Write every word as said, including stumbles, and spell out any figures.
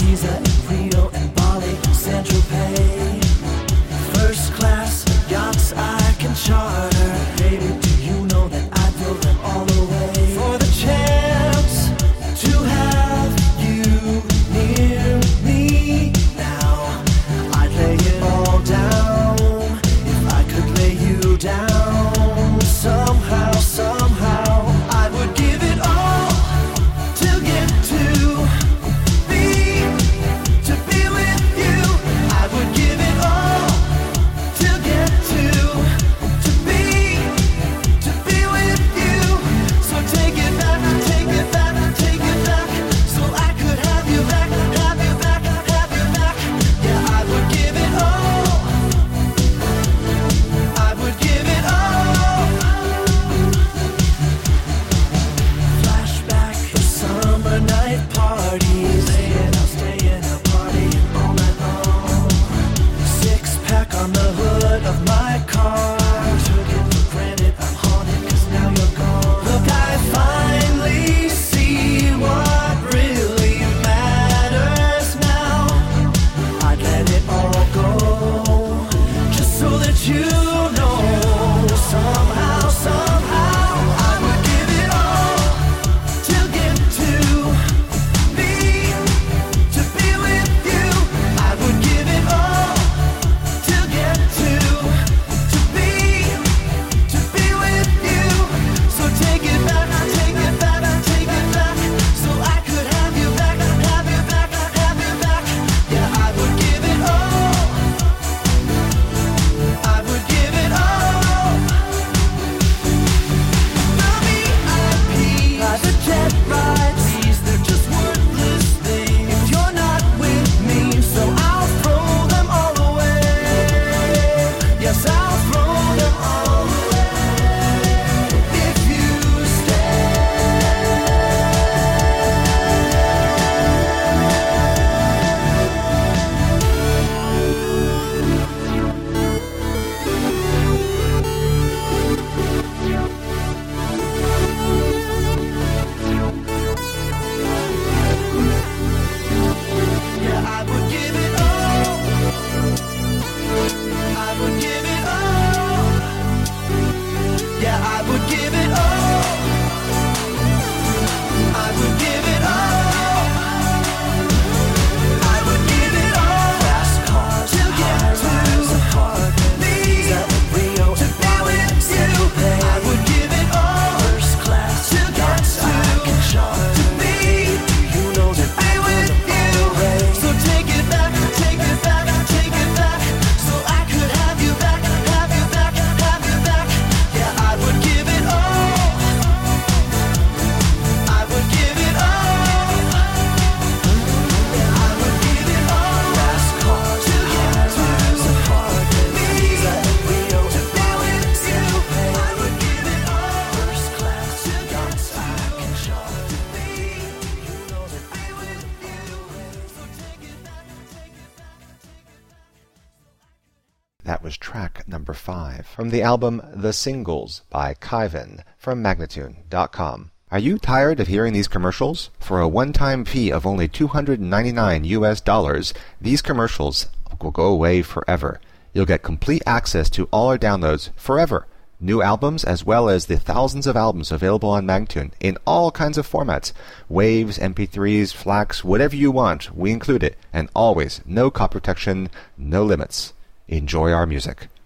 Ibiza and Rio and Bali, Saint-Tropez. First class yachts I can charter. Baby, do you know that I'd throw them all away for the chance to have you near me now? I'd lay it all down if I could lay you down. Somehow, somehow I would give it all to get to be, to be with you. I would give it all to get to, to be, to be with you. So take it back, take it back, take it back, so I could have you back, have you back, have you back. Yeah, I would give it all, I would give it all. Flashback for summer night parties, staying out, staying out, partying all night long. Six pack on the hood of my car. Took it for granted, I'm haunted, cause now you're gone. Look, I finally see what really matters now. I'd let it all go, just so that you know. Somehow, somehow I would give it all to get to be, to be with you. I would give it all to get to, to be, to be with you. So take it back, take it back, take it back, so I could have you back, have you back, have you back. Yeah, I would give it all, I would give it all. The V I P, private jet rides, these they're just worthless things if you're not with me. So I'll throw them all away. Yes, I'll throw them all away if you stay. Yeah, I would give it all, I would give it all. Yeah, I would give it all, I would give it all, I would give it all. Fast cars to get to me, Rio to be with you. I would give it all. First class to get to, to be, you know that I with you. So take it back, take it back, take it back, so I could have you back, have you back, have you back. Yeah, I would give it all, I would give it all. Yeah, I would give it all. Fast cars to get to me, Rio to be with you. I would give it all. First class to get to, to be, you know that I with you. So take it back, take it back, take it back. That was track number five from the album The Singles by Kyvan from Magnatune dot com. Are you tired of hearing these commercials? For a one-time fee of only two hundred ninety-nine U S dollars, these commercials will go away forever. You'll get complete access to all our downloads forever. New albums as well as the thousands of albums available on Magnatune in all kinds of formats. Waves, M P threes, FLACs, whatever you want, we include it. And always, no copy protection, no limits. Enjoy our music.